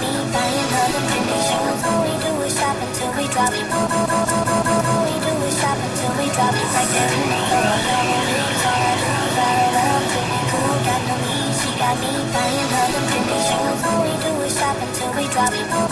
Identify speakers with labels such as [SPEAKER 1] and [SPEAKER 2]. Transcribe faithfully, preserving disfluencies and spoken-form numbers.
[SPEAKER 1] me buying her them trendy shoes. All we do is shop until we drop. All we do is shop until we drop. It's like that in the floor. All I do is fire it up till we cool. Got no me, she got me buying her them trendy shoes. All we do is shop until we drop.